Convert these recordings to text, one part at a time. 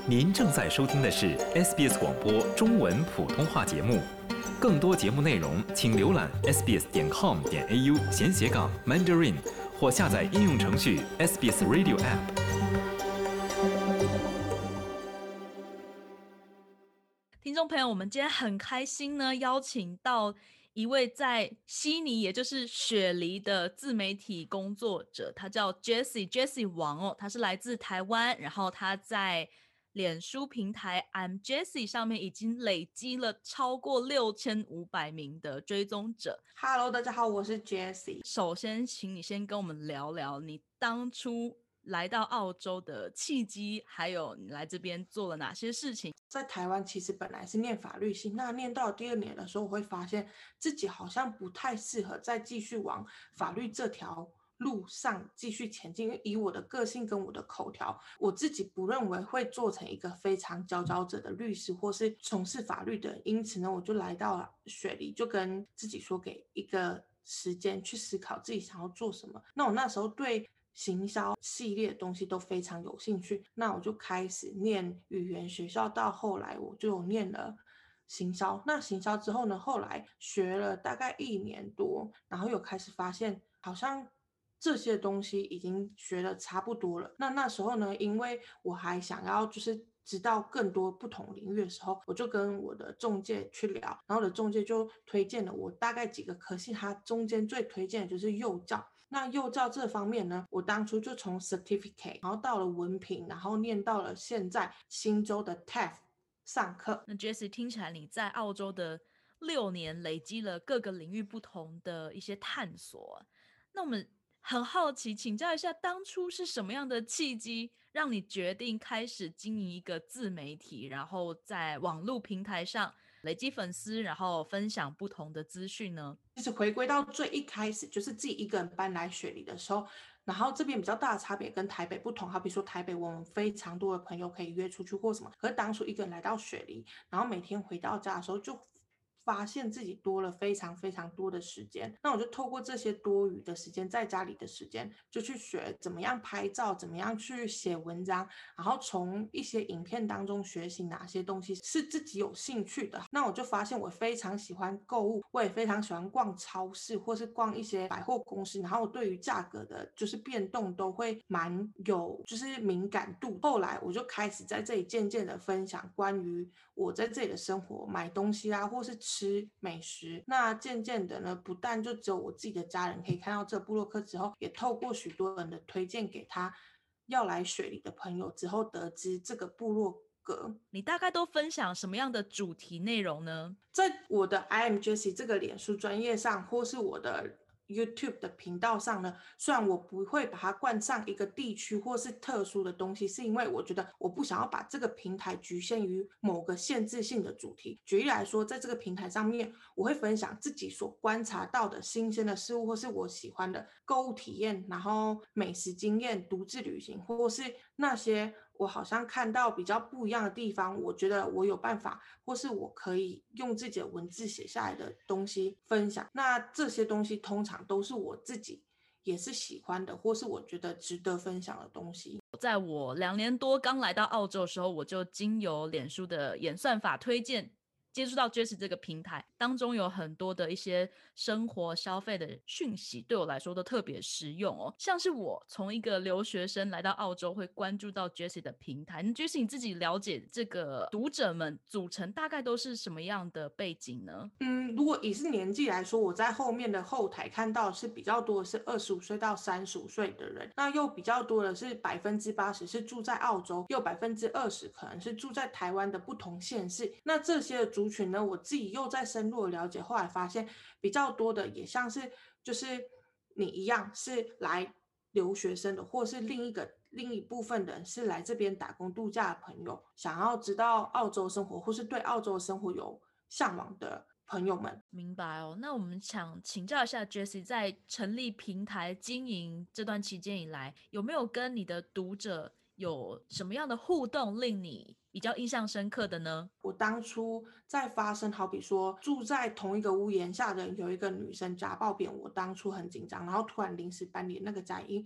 您正在收听的是 SBS 广播中文普通话节目，更多节目内容请浏览 sbs.com.au/Mandarin 或下载应用程序 SBS Radio App。 听众朋友，我们今天很开心呢，邀请到一位在悉尼，也就是雪梨的自媒体工作者，他叫 Jessie 王哦，他是来自台湾，然后他在脸书平台 I'm Jessie 上面已经累积了超过6500名的追踪者。 Hello， 大家好，我是 Jessie。 首先，请你先跟我们聊聊你当初来到澳洲的契机，还有你来这边做了哪些事情。 在台湾其实本来是念法律系，那念到第2年的时候，我会发现自己好像不太适合再继续往法律这条路上继续前进，因为以我的个性跟我的口条，我自己不认为会做成一个非常佼佼者的律师或是从事法律的人。因此呢，我就来到了雪梨，就跟自己说给一个时间去思考自己想要做什么。那我那时候对行销系列的东西都非常有兴趣，那我就开始念语言学校，到后来我就念了行销。那行销之后呢，后来学了大概1年多，然后又开始发现好像这些东西已经学得差不多了。那时候呢，因为我还想要就是知道更多不同领域的时候，我就跟我的中介去聊，然后我的中介就推荐了我大概几个科系，他中间最推荐的就是幼教。那幼教这方面呢，我当初就从 certificate 然后到了文凭，然后念到了现在新州的 TAFE 上课。 那 Jessie 听起来你在澳洲的6年累积了各个领域不同的一些探索，那我们很好奇请教一下，当初是什么样的契机让你决定开始经营一个自媒体，然后在网络平台上累积粉丝，然后分享不同的资讯呢？ 其实回归到最一开始，就是自己一个人搬来雪梨的时候，然后这边比较大的差别跟台北不同，好比说台北我们非常多的朋友可以约出去或什么，可是当初一个人来到雪梨，然后每天回到家的时候就发现自己多了非常非常多的时间。那我就透过这些多余的时间，在家里的时间，就去学怎么样拍照，怎么样去写文章，然后从一些影片当中学习哪些东西是自己有兴趣的。那我就发现我非常喜欢购物，我也非常喜欢逛超市或是逛一些百货公司，然后我对于价格的就是变动都会蛮有就是敏感度。后来我就开始在这里渐渐的分享关于我在这里的生活，买东西啊，或是吃美食。那渐渐的呢，不但就只有我自己的家人可以看到这部落客之后，也透过许多人的推荐给他要来雪梨的朋友之后，得知这个部落格。 你大概都分享什么样的主题内容呢？ 在我的 I am Jessie 这个脸书专页上，或是我的YouTube 的频道上呢，虽然我不会把它冠上一个地区或是特殊的东西，是因为我觉得我不想要把这个平台局限于某个限制性的主题。举例来说，在这个平台上面，我会分享自己所观察到的新鲜的事物，或是我喜欢的购物体验，然后美食经验、独自旅行，或是那些我好像看到比较不一样的地方，我觉得我有办法，或是我可以用自己的文字写下来的东西分享。那这些东西通常都是我自己也是喜欢的，或是我觉得值得分享的东西。 在我2年多刚来到澳洲的时候，我就经由脸书的演算法推荐接触到 Jessie 这个平台，当中有很多的一些生活消费的讯息，对我来说都特别实用哦。像是我从一个留学生来到澳洲，会关注到 Jessie 的平台。Jessie 你自己了解这个读者们组成大概都是什么样的背景呢？ 如果以是年纪来说，我在后面的后台看到是比较多的是25岁到35岁的人，那又比较多的是80%是住在澳洲，又20%可能是住在台湾的不同县市。那这些的族群呢，我自己又在深入的了解，后来发现比较多的也像是就是你一样是来留学生的，或是另一部分的人是来这边打工度假的朋友，想要知道澳洲生活或是对澳洲的生活有向往的朋友们。 明白哦。那我们想请教一下 Jessie， 在成立平台经营这段期间以来，有没有跟你的读者有什么样的互动令你比较印象深刻的呢？ 我当初在发生好比说住在同一个屋檐下的有一个女生家暴别人，我当初很紧张，然后突然临时搬离那个家，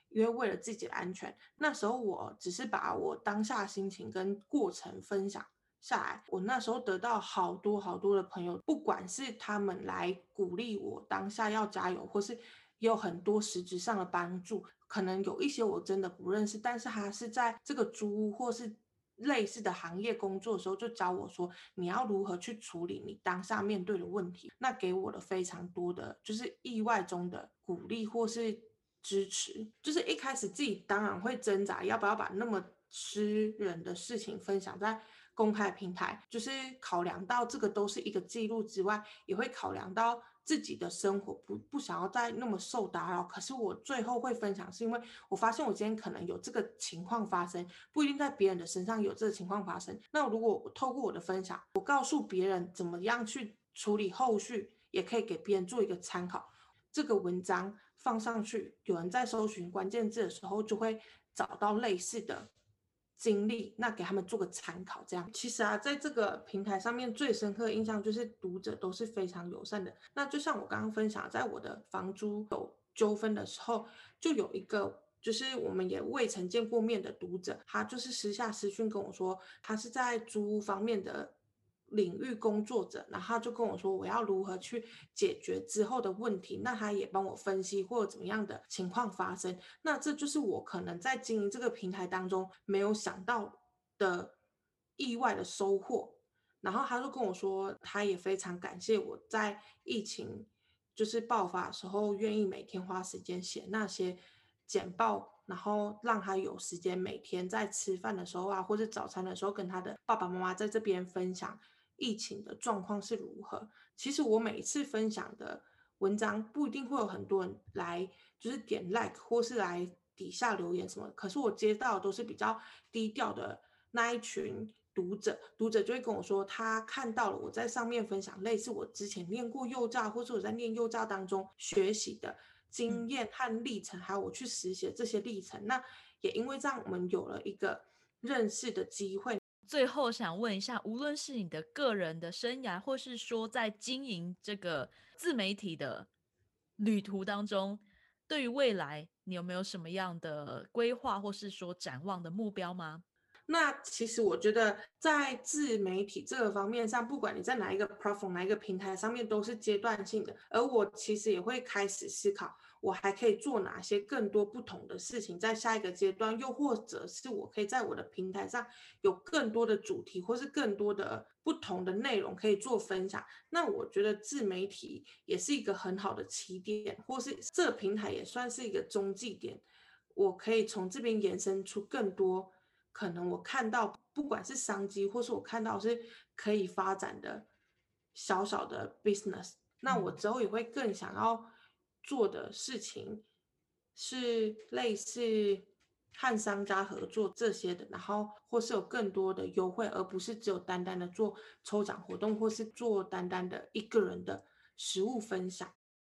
因为为了自己的安全，那时候我只是把我当下的心情跟过程分享下来，我那时候得到好多好多的朋友，不管是他们来鼓励我当下要加油，或是也有很多实质上的帮助，可能有一些我真的不认识，但是他是在这个租屋或是类似的行业工作的时候，就教我说你要如何去处理你当下面对的问题，那给我了非常多的就是意外中的鼓励或是支持。就是一开始自己当然会挣扎要不要把那么私人的事情分享在公开平台，就是考量到这个都是一个记录之外，也会考量到自己的生活不想要再那么受打扰。可是我最后会分享是因为我发现我今天可能有这个情况发生，不一定在别人的身上有这个情况发生，那如果我透过我的分享，我告诉别人怎么样去处理后续，也可以给别人做一个参考。这个文章放上去，有人在搜寻关键字的时候就会找到类似的经历，那给他们做个参考。这样其实啊，在这个平台上面最深刻的印象就是读者都是非常友善的。那就像我刚刚分享，在我的房租有纠纷的时候，就有一个就是我们也未曾见过面的读者，他就是私下私讯跟我说，他是在租屋方面的领域工作者，然后他就跟我说我要如何去解决之后的问题，那他也帮我分析或者怎么样的情况发生。那这就是我可能在经营这个平台当中没有想到的意外的收获。然后他就跟我说他也非常感谢我在疫情就是爆发的时候愿意每天花时间写那些简报，然后让他有时间每天在吃饭的时候啊，或者早餐的时候跟他的爸爸妈妈在这边分享疫情的状况是如何。其实我每一次分享的文章不一定会有很多人来就是点 like 或是来底下留言什么，可是我接到的都是比较低调的那一群读者就会跟我说他看到了我在上面分享类似我之前念过幼教或者我在念幼教当中学习的经验和历程，还有我去实习的这些历程。那也因为这样我们有了一个认识的机会。 最后想问一下，无论是你的个人的生涯，或是说在经营这个自媒体的旅途当中，对于未来你有没有什么样的规划，或是说展望的目标吗？ 那其实我觉得在自媒体这个方面上，不管你在哪一个 platform 哪一个平台上面都是阶段性的，而我其实也会开始思考我还可以做哪些更多不同的事情在下一个阶段，又或者是我可以在我的平台上有更多的主题或是更多的不同的内容可以做分享。那我觉得自媒体也是一个很好的起点，或是这个平台也算是一个中继点，我可以从这边延伸出更多可能我看到不管是商机或是我看到是可以发展的小小的 business。 那我之后也会更想要做的事情是类似和商家合作这些的，然后或是有更多的优惠，而不是只有单单的做抽奖活动或是做单单的一个人的实物分享。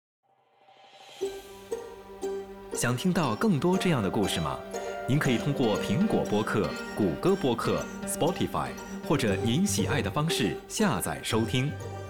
想听到更多这样的故事吗？您可以通过苹果播客、谷歌播客、Spotify 或者您喜爱的方式下载收听。